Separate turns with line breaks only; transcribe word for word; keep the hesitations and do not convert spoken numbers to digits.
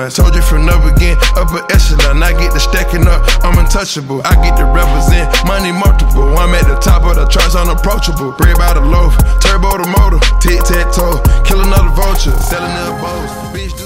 echelon. Told you from the beginning, upper echelon. I get the stacking up, I'm untouchable. I get to represent money multiple. I'm at the top of the charts, unapproachable. Bread by the loaf, turbo the motor, tic tac toe. Kill another vulture, selling their bows. Bitch,